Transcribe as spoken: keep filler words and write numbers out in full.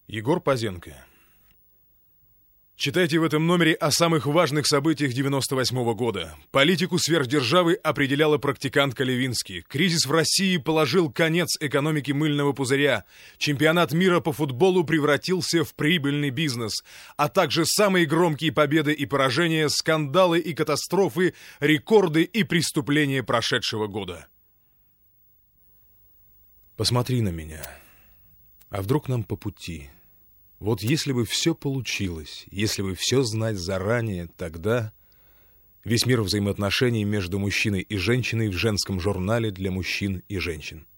Егор Пазенко. Читайте в этом номере о самых важных событиях девяносто восьмого года. Политику сверхдержавы определяла практикантка Левински. Кризис в России положил конец экономике мыльного пузыря. Чемпионат мира по футболу превратился в прибыльный бизнес. А также самые громкие победы и поражения, скандалы и катастрофы, рекорды и преступления прошедшего года. Посмотри на меня. А вдруг нам по пути? Вот если бы все получилось, если бы все знать заранее, тогда весь мир взаимоотношений между мужчиной и женщиной в женском журнале для мужчин и женщин.